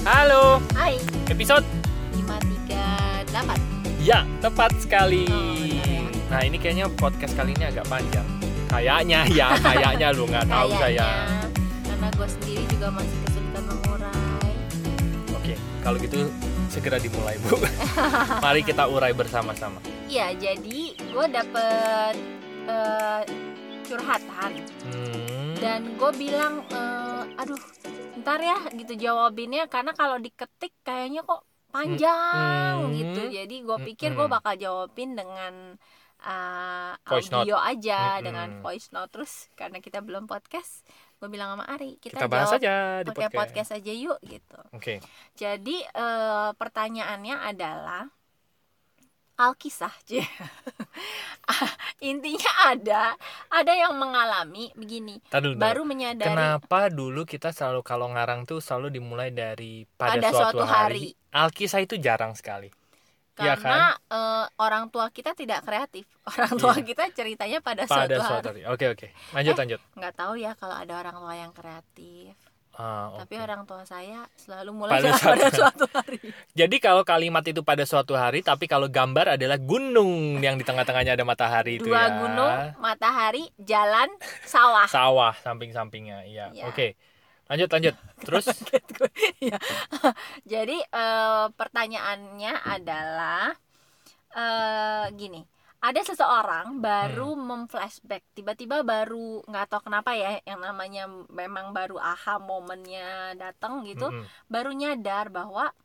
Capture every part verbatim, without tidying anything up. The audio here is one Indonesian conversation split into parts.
Halo. Hai. Episode lima tiga delapan. Ya, tepat sekali. Oh, ya. Nah, ini kayaknya podcast kali ini agak panjang. Kayaknya ya, kayaknya lu nggak tahu saya. Karena gue sendiri juga masih kesulitan mengurai. Oke, kalau gitu segera dimulai, Bu. Mari kita urai bersama-sama. Iya, jadi gue dapet uh, curhatan. Hmm. Dan gue bilang, uh, aduh, ntar ya gitu jawabinnya, karena kalau diketik kayaknya kok panjang hmm. gitu. Jadi gue pikir hmm. gue bakal jawabin dengan uh, voice audio note. aja, hmm. dengan voice note. Terus karena kita belum podcast, gue bilang sama Ari, kita, kita bahas jawab aja di pakai podcast. podcast aja yuk gitu. Oke. Okay. Jadi uh, pertanyaannya adalah Alkisah, intinya ada ada yang mengalami begini, Tadul, baru menyadari. Kenapa dulu kita selalu kalau ngarang tuh selalu dimulai dari pada, pada suatu, suatu hari. hari. Alkisah itu jarang sekali. Karena ya kan? uh, orang tua kita tidak kreatif. Orang tua yeah. kita ceritanya pada, pada suatu, suatu hari. hari. Oke oke. Lanjut eh, lanjut. Nggak tahu ya kalau ada orang tua yang kreatif. Ah, Tapi okay. orang tua saya selalu mulai pada, suatu, pada suatu hari. Jadi kalau kalimat itu pada suatu hari, tapi kalau gambar adalah gunung yang di tengah-tengahnya ada matahari. Dua itu ya. gunung, matahari, jalan, sawah. Sawah samping-sampingnya. Iya. Ya. Oke. Lanjut lanjut. Terus. ya. Jadi uh, pertanyaannya adalah uh, gini. Ada seseorang baru hmm. memflashback, tiba-tiba baru nggak tahu kenapa ya, yang namanya memang baru aha momennya datang gitu, hmm. baru nyadar bahwa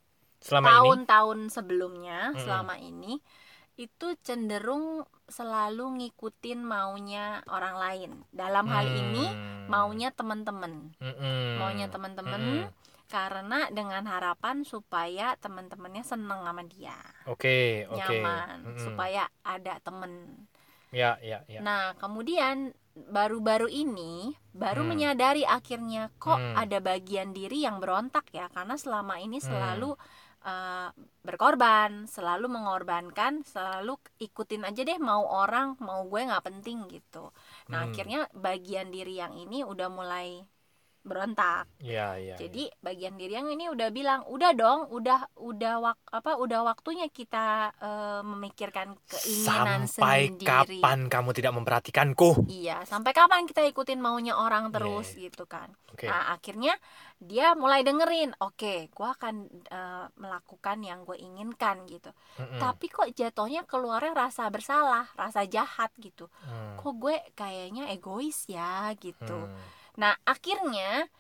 selama tahun-tahun ini? sebelumnya, hmm. selama ini itu cenderung selalu ngikutin maunya orang lain. Dalam hal hmm. ini maunya teman-teman, hmm. maunya teman-teman. Hmm. Karena dengan harapan supaya teman-temannya seneng sama dia, oke, oke, nyaman, mm-hmm. supaya ada temen. Ya, ya, ya. Nah, kemudian baru-baru ini baru hmm. menyadari akhirnya kok hmm. ada bagian diri yang berontak ya, karena selama ini selalu hmm. uh, berkorban, selalu mengorbankan, selalu ikutin aja deh mau orang, mau gue nggak penting gitu. Nah, hmm. akhirnya bagian diri yang ini udah mulai berontak. Ya, ya, Jadi ya. bagian diri yang ini udah bilang, udah dong, udah udah wak, apa udah waktunya kita uh, memikirkan keinginan sampai sendiri. Sampai kapan kamu tidak memperhatikanku? Iya, sampai kapan kita ikutin maunya orang terus yeah. gitu kan. Okay. Nah, akhirnya dia mulai dengerin, oke, okay, gue akan uh, melakukan yang gue inginkan gitu. Mm-mm. Tapi kok jatuhnya keluarnya rasa bersalah, rasa jahat gitu. Mm. Kok gue kayaknya egois ya gitu. Mm. Nah, akhirnya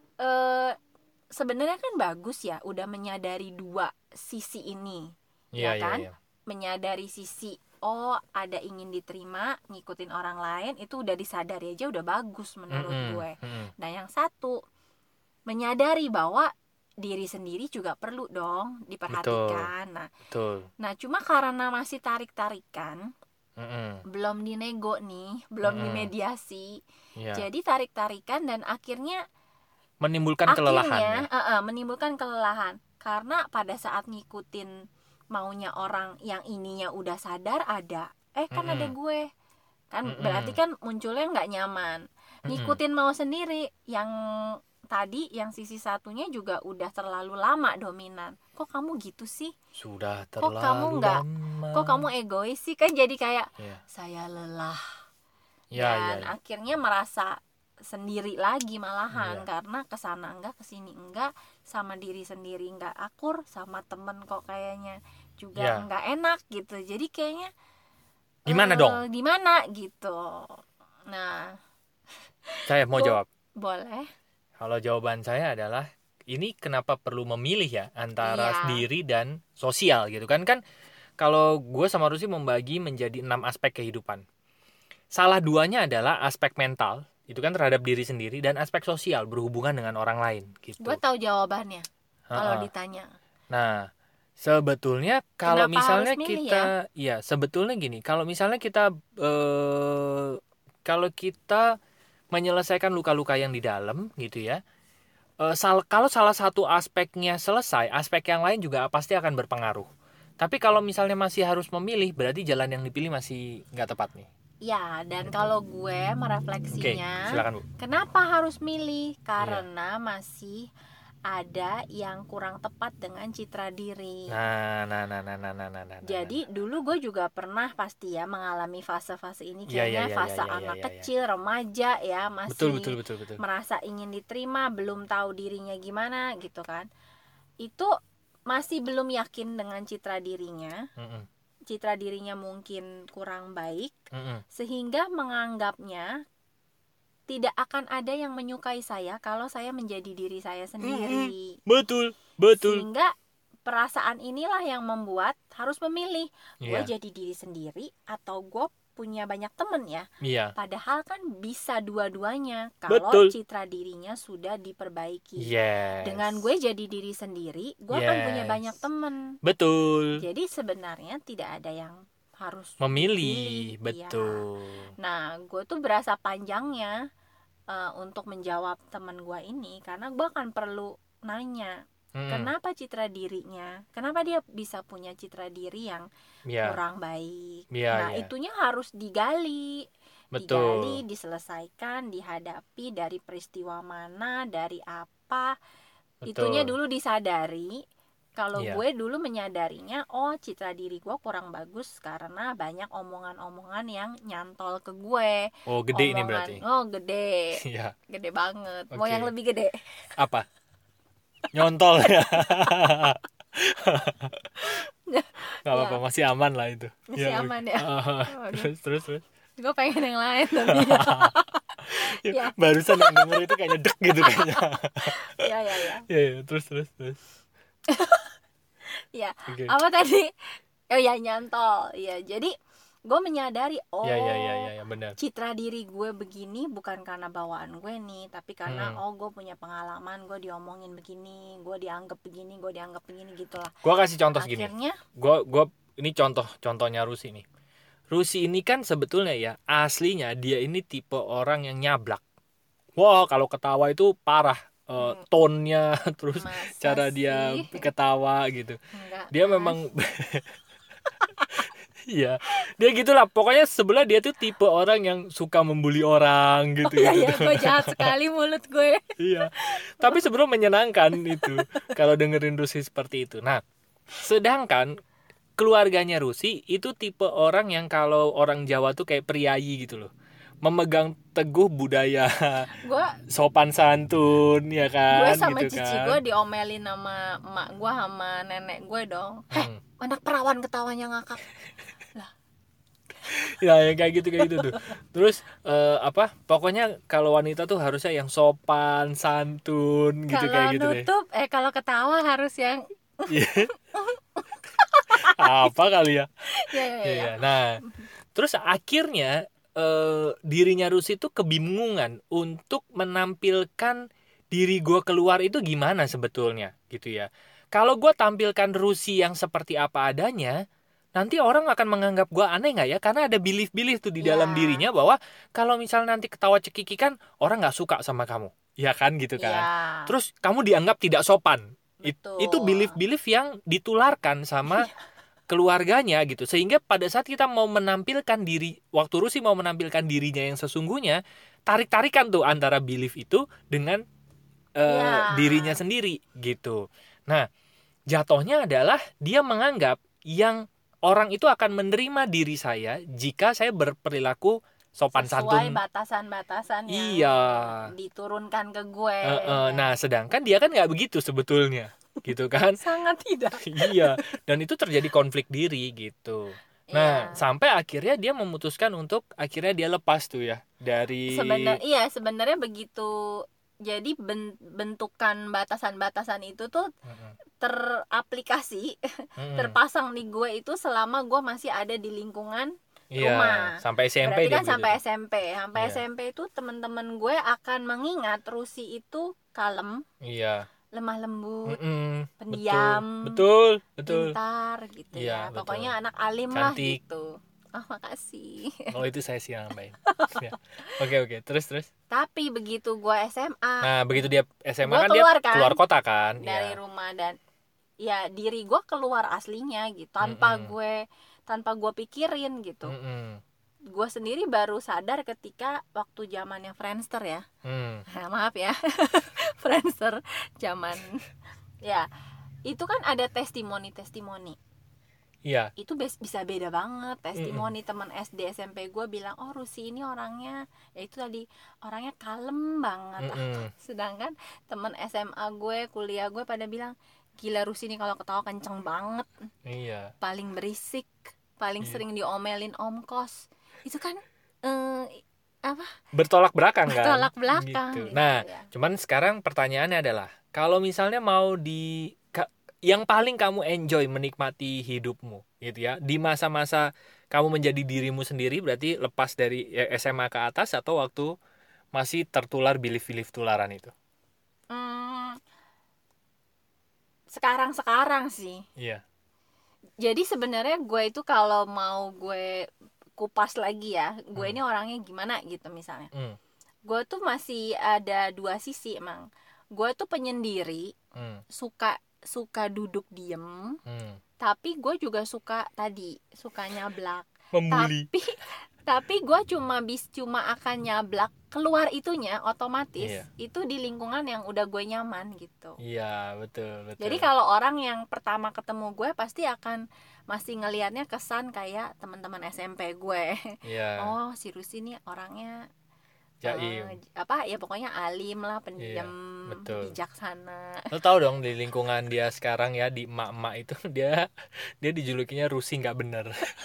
eh, sebenarnya kan bagus ya udah menyadari dua sisi ini. Yeah, ya kan? Yeah, yeah. Menyadari sisi oh, ada ingin diterima, ngikutin orang lain, itu udah disadari aja udah bagus menurut mm-hmm. gue. Mm-hmm. Nah, yang satu menyadari bahwa diri sendiri juga perlu dong diperhatikan. Betul. Nah, Betul. Nah, cuma karena masih tarik-tarikan, Mm-hmm. belum dinego nih, belum mm-hmm. dimediasi, yeah. jadi tarik-tarikan dan akhirnya menimbulkan akhirnya, kelelahan. Ya? Uh, uh, menimbulkan kelelahan karena pada saat ngikutin maunya orang yang ininya udah sadar ada, eh kan mm-hmm. ada gue, kan mm-hmm. berarti kan munculnya nggak nyaman. Ngikutin mm-hmm. mau sendiri yang tadi yang sisi satunya juga udah terlalu lama dominan. Kok kamu gitu sih? Sudah terlalu kok kamu nggak, lama. Kok kamu egois sih? Kan jadi kayak yeah. saya lelah yeah, dan yeah, yeah. akhirnya merasa sendiri lagi malahan yeah. karena kesana enggak kesini enggak, sama diri sendiri enggak akur, sama temen kok kayaknya juga yeah. enggak enak gitu. Jadi kayaknya gimana uh, dong? Gimana gitu. Nah, saya mau jawab. Boleh. Kalau jawaban saya adalah ini kenapa perlu memilih ya antara yeah. diri dan sosial gitu kan. Kan kalau gue sama Rusi membagi menjadi enam aspek kehidupan. Salah duanya adalah aspek mental, itu kan terhadap diri sendiri, dan aspek sosial berhubungan dengan orang lain gitu. Gue tahu jawabannya Ha-ha. kalau ditanya. Nah, sebetulnya kalau kenapa misalnya harus milih, kita ya? ya sebetulnya gini, kalau misalnya kita eh, kalau kita menyelesaikan luka-luka yang di dalam gitu ya, e, sal- kalau salah satu aspeknya selesai, aspek yang lain juga pasti akan berpengaruh. Tapi kalau misalnya masih harus memilih, berarti jalan yang dipilih masih nggak tepat nih. Ya, dan kalau gue merefleksinya, okay, silakan, Bu. Kenapa harus milih? Karena yeah. masih ada yang kurang tepat dengan citra diri. Nah, nah, nah, nah, nah, nah, nah, nah. Jadi nah. dulu gue juga pernah pasti ya mengalami fase-fase ini, Ya, kayaknya ya, ya, fase ya, ya, anak ya, ya, kecil, remaja ya, masih betul, betul, betul, betul. merasa ingin diterima, belum tahu dirinya gimana gitu kan. Itu masih belum yakin dengan citra dirinya. Mm-mm. Citra dirinya mungkin kurang baik, Mm-mm. sehingga menganggapnya tidak akan ada yang menyukai saya kalau saya menjadi diri saya sendiri. Betul, betul. Sehingga perasaan inilah yang membuat harus memilih, gue Iya. jadi diri sendiri atau gue punya banyak temen ya. Iya. Padahal kan bisa dua-duanya kalau Betul. citra dirinya sudah diperbaiki. Yes. Dengan gue jadi diri sendiri, gue akan punya Yes. banyak temen. Betul. Jadi sebenarnya tidak ada yang harus Memilih, dipilih. betul. Ya. Nah, gue tuh berasa panjangnya uh, untuk menjawab teman gue ini, karena gue akan perlu nanya, hmm. kenapa citra dirinya, kenapa dia bisa punya citra diri yang yeah. kurang baik. Yeah, nah, yeah. itunya harus digali, betul. digali, diselesaikan, dihadapi dari peristiwa mana, dari apa. Betul. Itunya dulu disadari. Kalau yeah. gue dulu menyadarinya, oh citra diri gue kurang bagus karena banyak omongan-omongan yang nyantol ke gue. Oh gede omongan, ini berarti. Oh gede, yeah. gede banget. Okay. Mau yang lebih gede? Apa? Nyontol ya. Gak apa-apa, ya. Masih aman lah itu. Masih ya, aman ya. Uh, terus terus terus. Gue pengen yang lain tapi. ya. Barusan yang denger itu kayaknya dek gitu kayaknya. Ya ya ya. Ya, ya terus terus terus. Ya, okay. Apa tadi? Oh ya, nyantol. Ya, jadi gue menyadari, oh ya, ya, ya, ya, ya, benar. Citra diri gue begini bukan karena bawaan gue nih, tapi karena hmm. oh gue punya pengalaman, gue diomongin begini, gue dianggap begini, gue dianggap begini gitulah. Gue kasih contoh segini. Akhirnya, gue gue ini contoh contohnya Rusi nih. Rusi ini kan sebetulnya ya aslinya dia ini tipe orang yang nyablak. Wah, kalau ketawa itu parah. Uh, tone-nya terus Masa cara sih? dia ketawa gitu. Enggak, dia kan? Memang iya, dia gitulah. Pokoknya sebelah dia tuh tipe orang yang suka membuli orang gitu. Oh, iya, gitu. iya, gue jahat sekali mulut gue. Iya. Tapi sebenarnya menyenangkan itu kalau dengerin Rusi seperti itu. Nah, sedangkan keluarganya Rusi itu tipe orang yang kalau orang Jawa tuh kayak priayi gitu loh. Memegang teguh budaya gua, sopan santun ya kan. Gue sama gitu cici kan. gue diomelin sama emak gue sama nenek gue dong. Heh, hmm. anak perawan ketawanya ngakak. Lah. Ya yang kayak gitu kayak gitu tuh. Terus uh, apa? Pokoknya kalau wanita tuh harusnya yang sopan santun gitu kalo kayak gitu deh. Nutup, eh kalau ketawa harus yang apa kali ya? Ya, ya, ya. Ya, nah, terus akhirnya Uh, dirinya Rusi itu kebingungan untuk menampilkan diri gue keluar itu gimana sebetulnya gitu ya. Kalau gue tampilkan Rusi yang seperti apa adanya, nanti orang akan menganggap gue aneh nggak ya? Karena ada belief-belief tuh di yeah. dalam dirinya bahwa kalau misalnya nanti ketawa cekikikan orang nggak suka sama kamu, ya kan gitu kan. Yeah. Terus kamu dianggap tidak sopan. It, Betul. itu belief-belief yang ditularkan sama keluarganya gitu, sehingga pada saat kita mau menampilkan diri, waktu Rusi mau menampilkan dirinya yang sesungguhnya, tarik-tarikan tuh antara belief itu dengan uh, ya. dirinya sendiri gitu. Nah, jatuhnya adalah dia menganggap yang orang itu akan menerima diri saya jika saya berperilaku sopan sesuai santun, batasan-batasan yang iya. diturunkan ke gue. Uh, uh, nah, sedangkan dia kan nggak begitu sebetulnya. Gitu kan? Sangat tidak. Iya, dan itu terjadi konflik diri gitu. Nah, yeah. sampai akhirnya dia memutuskan untuk akhirnya dia lepas tuh ya dari Sebenarnya iya, sebenarnya begitu. Jadi bentukan batasan-batasan itu tuh mm-hmm. teraplikasi, mm-hmm. terpasang di gue itu selama gue masih ada di lingkungan yeah, rumah. Sampai S M P. Berarti kan sampai gitu. S M P. Sampai yeah. S M P itu teman-teman gue akan mengingat Rusi itu kalem. Iya. Yeah. Lemah lembut, Mm-mm, pendiam, betul, betul, pintar gitu ya, ya. Pokoknya betul. anak alim Cantik. lah gitu. Oh makasih. Oh itu saya sih yang nambahin. ya. Oke oke, terus terus. Tapi begitu gue S M A. Nah begitu dia S M A kan keluar, dia kan, keluar kota kan. Dari ya. rumah dan ya diri gue keluar aslinya gitu. Tanpa Mm-mm. gue tanpa gue pikirin gitu. Mm-mm. gue sendiri baru sadar ketika waktu zamannya Friendster ya. Hmm. Nah, maaf ya. Friendster zaman ya. Itu kan ada testimoni-testimoni. Iya. Itu bes- bisa beda banget. Testimoni teman S D S M P gue bilang, oh Rusi ini orangnya, ya itu tadi, orangnya kalem banget. Mm-mm. Sedangkan teman S M A gue, kuliah gue pada bilang, gila Rusi ini kalau ketawa kenceng banget, Iya. paling berisik, paling Iya. sering diomelin om kos. Itu kan eh, apa? Bertolak belakang kan? Bertolak belakang. Gitu. Gitu, Nah, ya. cuman sekarang pertanyaannya adalah, kalau misalnya mau di ka- yang paling kamu enjoy menikmati hidupmu gitu ya, di masa-masa kamu menjadi dirimu sendiri, berarti lepas dari ya, S M A ke atas atau waktu masih tertular belief-belief tularan itu? Hmm, sekarang-sekarang sih. Iya. Jadi sebenarnya gue itu kalau mau gue kupas lagi ya, gue Hmm. ini orangnya gimana gitu misalnya. Hmm. Gue tuh masih ada dua sisi emang. Gue tuh penyendiri, Hmm. suka suka duduk diem, Hmm. tapi gue juga suka tadi, suka nyablak. Membuli. Tapi tapi gue cuma bis cuma akan nyablak keluar itunya otomatis Iya. itu di lingkungan yang udah gue nyaman gitu. Iya, betul, betul. Jadi kalau orang yang pertama ketemu gue pasti akan masih ngelihatnya kesan kayak teman-teman S M P gue. Iya. Oh, si Rusi ini orangnya Jaim. eh, apa ya pokoknya alim lah, pendiam, Iya, betul. bijaksana. Lo tau dong di lingkungan dia sekarang ya, di emak-emak itu dia dia dijulukinya Rusi nggak bener.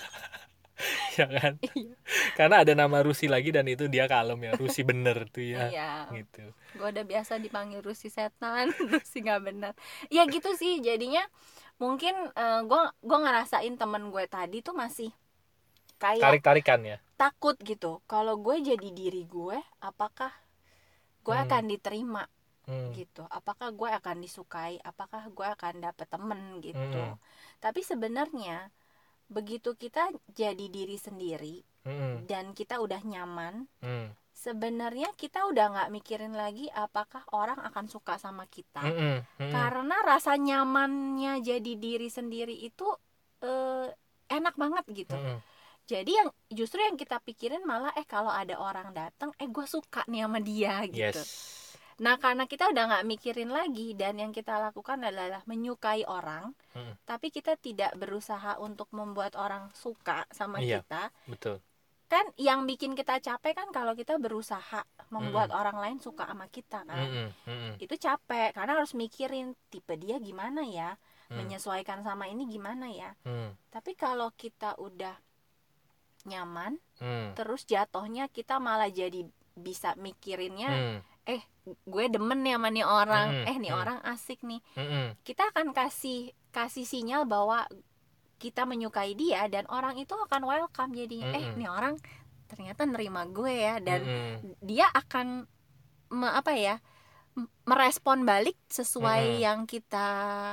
Ya kan? Iya. Karena ada nama Rusi lagi dan itu dia kalem ya, Rusi bener tuh ya. Iya. Gitu. Gue udah biasa dipanggil Rusi setan, Rusi nggak benar. Ya gitu sih jadinya. Mungkin uh, gue gue ngerasain temen gue tadi tuh masih kayak Tarik-tarikan ya. takut gitu. Kalau gue jadi diri gue, apakah gue Hmm. akan diterima Hmm. gitu? Apakah gue akan disukai? Apakah gue akan dapet temen gitu? Hmm. Tapi sebenarnya begitu kita jadi diri sendiri Hmm. dan kita udah nyaman, Hmm. sebenarnya kita udah nggak mikirin lagi apakah orang akan suka sama kita. Hmm. Hmm. Karena rasa nyamannya jadi diri sendiri itu eh, enak banget gitu. Hmm. Jadi yang justru yang kita pikirin malah eh kalau ada orang datang, eh gue suka nih sama dia gitu. Yes. Nah karena kita udah nggak mikirin lagi dan yang kita lakukan adalah menyukai orang, Hmm. tapi kita tidak berusaha untuk membuat orang suka sama Iya. kita. Betul. Kan yang bikin kita capek kan kalau kita berusaha membuat Mm-mm. orang lain suka sama kita kan. Hmm. Hmm. Itu capek karena harus mikirin tipe dia gimana ya, Hmm. menyesuaikan sama ini gimana ya. Hmm. Tapi kalau kita udah nyaman, Hmm. terus jatuhnya kita malah jadi bisa mikirinnya, Hmm. eh gue demen nih sama nih orang, Hmm. eh nih Hmm. orang asik nih. Hmm. Kita akan kasih kasih sinyal bahwa kita menyukai dia dan orang itu akan welcome jadinya. Eh Mm-mm. nih orang ternyata nerima gue ya dan Hmm. dia akan me, apa ya m- merespon balik sesuai Mm-mm. yang kita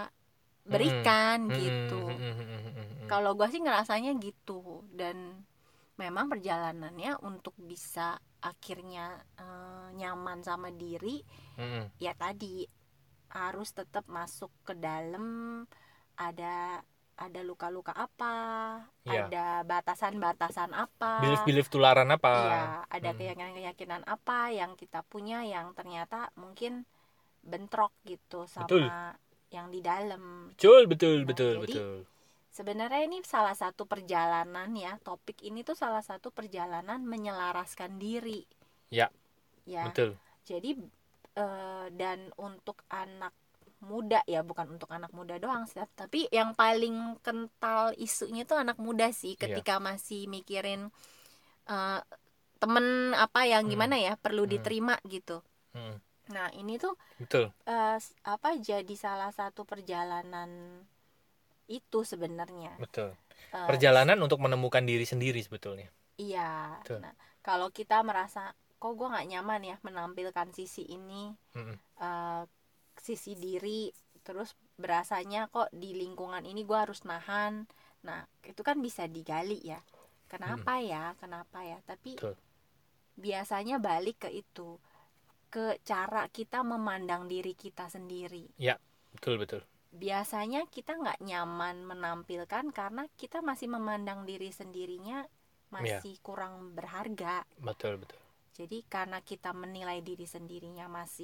berikan Hmm. gitu. Hmm. Hmm. Hmm. Hmm. Kalau gue sih ngerasanya gitu dan memang perjalanannya untuk bisa akhirnya eh, nyaman sama diri Hmm. ya tadi harus tetap masuk ke dalam, ada ada luka-luka apa, Iya. ada batasan-batasan apa, Belief-belief tularan apa? iya ada Hmm. keyakinan-keyakinan apa yang kita punya yang ternyata mungkin bentrok gitu sama Betul. yang di dalam. Betul, betul, Nah, betul, jadi betul. sebenarnya ini salah satu perjalanan ya, topik ini tuh salah satu perjalanan menyelaraskan diri. Ya, Ya. betul. Jadi eh, dan untuk anak muda ya, bukan untuk anak muda doang sih, tapi yang paling kental isunya tuh anak muda sih Iya. ketika masih mikirin eh, temen apa yang Hmm. gimana ya perlu Hmm. diterima gitu. Hmm. Nah, ini tuh Betul. eh, s- apa jadi salah satu perjalanan itu sebenarnya. Betul. Eh, Perjalanan untuk menemukan diri sendiri sebetulnya. Iya. Betul. Nah, kalau kita merasa kok gue nggak nyaman ya menampilkan sisi ini, Hmm. eh, sisi diri, terus berasanya kok di lingkungan ini gue harus nahan. Nah, itu kan bisa digali ya. Kenapa ya? Kenapa ya? Tapi Betul. biasanya balik ke itu, ke cara kita memandang diri kita sendiri. Ya, betul, betul. Biasanya kita nggak nyaman menampilkan karena kita masih memandang diri sendirinya masih yeah. kurang berharga. Betul betul. Jadi karena kita menilai diri sendirinya masih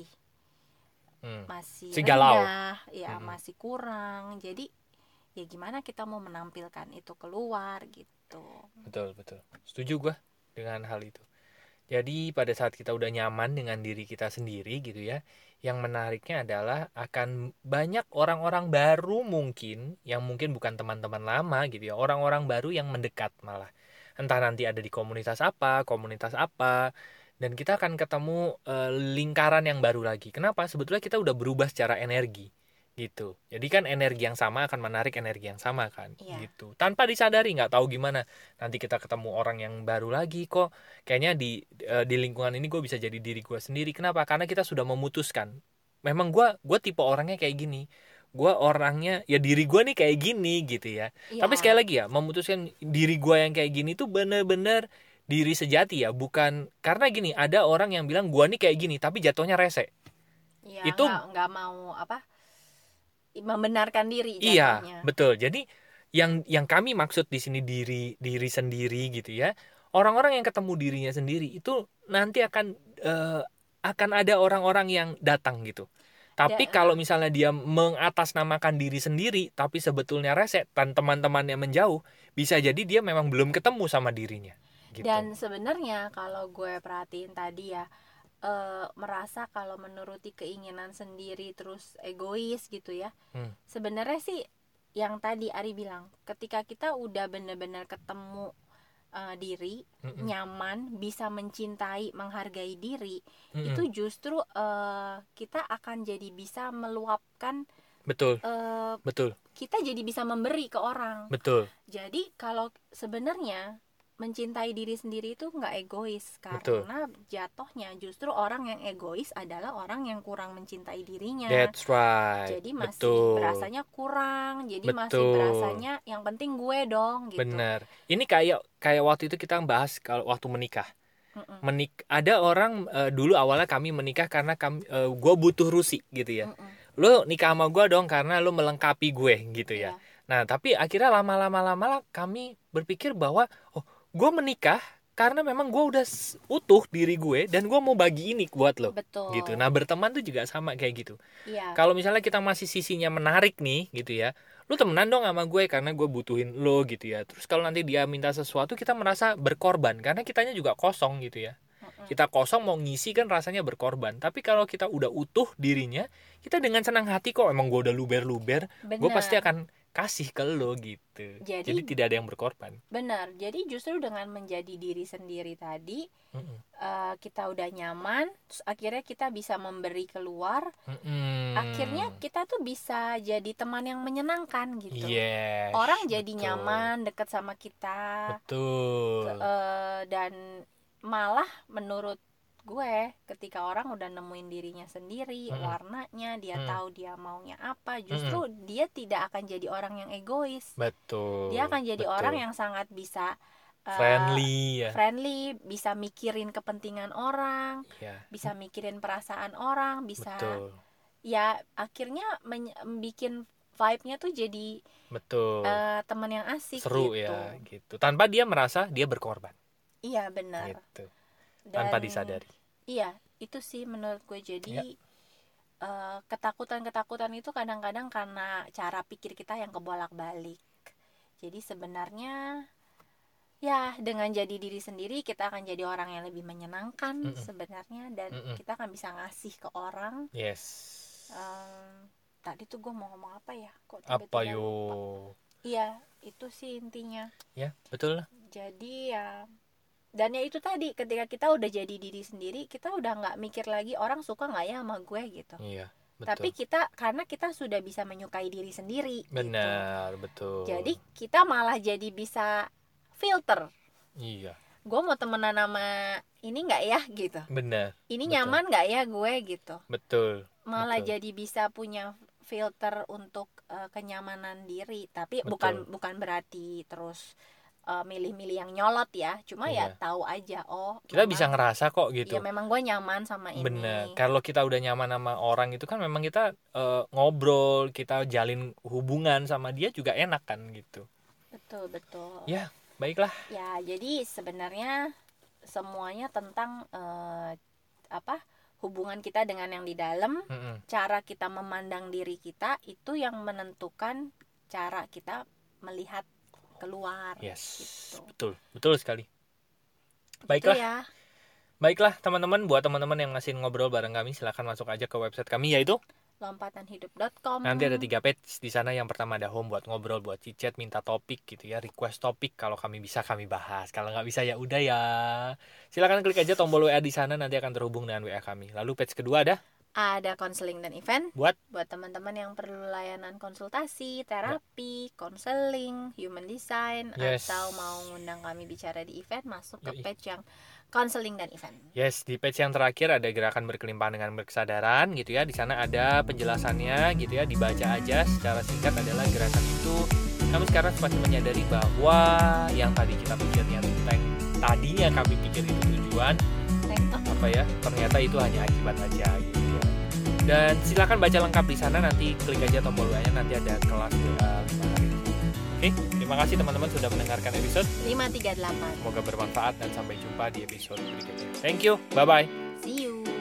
hmm. masih si rendah, ya hmm. masih kurang. Jadi ya gimana kita mau menampilkan itu keluar gitu. Betul betul. Setuju gue dengan hal itu. Jadi pada saat kita udah nyaman dengan diri kita sendiri gitu ya, yang menariknya adalah akan banyak orang-orang baru mungkin, yang mungkin bukan teman-teman lama gitu ya, orang-orang baru yang mendekat malah. Entah nanti ada di komunitas apa, komunitas apa, dan kita akan ketemu e, lingkaran yang baru lagi. Kenapa? Sebetulnya kita udah berubah secara energi gitu. Jadi kan energi yang sama akan menarik energi yang sama kan, yeah. gitu. Tanpa disadari, nggak tahu gimana. Nanti kita ketemu orang yang baru lagi kok. Kayaknya di di lingkungan ini gue bisa jadi diri gue sendiri. Kenapa? Karena kita sudah memutuskan. Memang gue gue tipe orangnya kayak gini. Gue orangnya ya diri gue nih kayak gini gitu ya. Yeah. Tapi sekali lagi ya, memutuskan diri gue yang kayak gini tuh bener-bener diri sejati ya. Bukan karena gini, ada orang yang bilang gue nih kayak gini tapi jatuhnya rese. Yeah, itu nggak, nggak mau apa? membenarkan diri jatuhnya. Iya, betul. Jadi yang yang kami maksud di sini diri diri sendiri gitu ya. Orang-orang yang ketemu dirinya sendiri itu nanti akan uh, akan ada orang-orang yang datang gitu. Tapi da- kalau misalnya dia mengatasnamakan diri sendiri tapi sebetulnya rese dan teman-temannya menjauh, bisa jadi dia memang belum ketemu sama dirinya gitu. Dan sebenarnya kalau gue perhatiin tadi ya, Uh, merasa kalau menuruti keinginan sendiri terus egois gitu ya. Hmm. Sebenarnya sih yang tadi Ari bilang, ketika kita udah benar-benar ketemu uh, diri, Mm-mm. nyaman, bisa mencintai, menghargai diri, Mm-mm. itu justru uh, kita akan jadi bisa meluapkan. Betul. Uh, Betul. Kita jadi bisa memberi ke orang. Betul. Jadi kalau sebenarnya mencintai diri sendiri itu nggak egois, karena Betul. jatuhnya justru orang yang egois adalah orang yang kurang mencintai dirinya. That's right. Jadi masih Betul. berasanya kurang, jadi Betul. masih berasanya yang penting gue dong gitu. Benar. Ini kayak kayak waktu itu kita bahas kalau waktu menikah. Mm-mm. Menik ada orang uh, dulu awalnya kami menikah karena kami uh, gue butuh Rusi gitu ya. Mm-mm. Lu nikah sama gue dong karena lu melengkapi gue gitu ya. Yeah. Nah tapi akhirnya lama-lama lama kami berpikir bahwa oh gue menikah karena memang gue udah utuh diri gue dan gue mau bagi ini buat lo. Betul. Gitu. Nah berteman tuh juga sama kayak gitu. Iya. Kalau misalnya kita masih sisinya menarik nih gitu ya, lu temenan dong sama gue karena gue butuhin lo gitu ya. Terus kalau nanti dia minta sesuatu kita merasa berkorban karena kitanya juga kosong gitu ya. Mm-mm. Kita kosong mau ngisi kan rasanya berkorban. Tapi kalau kita udah utuh dirinya, kita dengan senang hati kok. Emang gue udah luber-luber, gue pasti akan kasih ke lo gitu. Jadi, jadi tidak ada yang berkorban. Benar. Jadi justru dengan menjadi diri sendiri tadi, uh, kita udah nyaman, terus akhirnya kita bisa memberi keluar. Mm-mm. Akhirnya kita tuh bisa jadi teman yang menyenangkan gitu. Yes, orang jadi betul. nyaman dekat sama kita. Betul. Uh, dan malah menurut gue, ketika orang udah nemuin dirinya sendiri, hmm. warnanya, dia hmm. tahu dia maunya apa, justru hmm. dia tidak akan jadi orang yang egois. Betul. Dia akan jadi betul. orang yang sangat bisa uh, friendly, ya. friendly, bisa mikirin kepentingan orang, ya. bisa mikirin perasaan orang, bisa, betul. ya akhirnya men- bikin vibe-nya tuh jadi betul. Uh, teman yang asik, seru gitu. ya, gitu. Tanpa dia merasa dia berkorban. Iya benar. Gitu. Dan, tanpa disadari. Iya, itu sih menurut gue. Jadi ya. uh, ketakutan-ketakutan itu kadang-kadang karena cara pikir kita yang kebolak-balik. Jadi sebenarnya ya dengan jadi diri sendiri kita akan jadi orang yang lebih menyenangkan Mm-mm. sebenarnya, dan Mm-mm. kita akan bisa ngasih ke orang. Yes. Um, tadi tuh gue mau ngomong apa ya? Kok tiba-tiba apa yo? Lupa. Iya, itu sih intinya. Ya, betul lah. Jadi ya, dan ya itu tadi, ketika kita udah jadi diri sendiri, kita udah nggak mikir lagi orang suka nggak ya sama gue gitu. Iya, betul. Tapi kita, karena kita sudah bisa menyukai diri sendiri. Benar, gitu. betul. Jadi kita malah jadi bisa filter. Iya. Gue mau temenan sama ini nggak ya gitu. Benar. Ini betul. nyaman nggak ya gue gitu. Betul. Malah betul. jadi bisa punya filter untuk uh, kenyamanan diri. Tapi betul. bukan bukan berarti terus Uh, milih-milih yang nyolot ya, cuma iya. ya tahu aja, oh kita memang, bisa ngerasa kok gitu. ya memang gue nyaman sama ini. Bener, kalau kita udah nyaman sama orang itu kan memang kita uh, ngobrol, kita jalin hubungan sama dia juga enak kan gitu. Betul betul. Ya, baiklah. Ya, jadi sebenarnya semuanya tentang uh, apa hubungan kita dengan yang di dalam, Mm-mm. cara kita memandang diri kita itu yang menentukan cara kita melihat keluar. Yes, gitu. betul, betul sekali. Baiklah. Baiklah, ya. baiklah teman-teman, buat teman-teman yang masih ngobrol bareng kami, silahkan masuk aja ke website kami yaitu lompatan hidup dot com. Nanti ada tiga page di sana. Yang pertama ada home buat ngobrol, buat chit-chat, minta topik gitu ya, request topik. Kalau kami bisa kami bahas. Kalau nggak bisa ya udah ya. Silakan klik aja tombol W A di sana, nanti akan terhubung dengan W A kami. Lalu page kedua ada Ada konseling dan event. buat buat teman-teman yang perlu layanan konsultasi, terapi, konseling, human design, Yes. atau mau ngundang kami bicara di event, masuk ke Yoi. page yang konseling dan event. Yes, di page yang terakhir ada gerakan berkelimpahan dengan berkesadaran gitu ya. Di sana ada penjelasannya gitu ya, dibaca aja secara singkat adalah gerakan itu. Kami sekarang semakin menyadari bahwa yang tadi kita pikirnya tentang tadinya kami pikir itu tujuan, apa ya, ternyata itu hanya akibat aja gitu ya. Dan silakan baca lengkap di sana, nanti klik aja tombol W A-nya, nanti ada kelas W A lima hari. Oke, terima kasih teman-teman sudah mendengarkan episode. lima tiga delapan. Semoga bermanfaat dan sampai jumpa di episode berikutnya. Thank you, bye-bye. See you.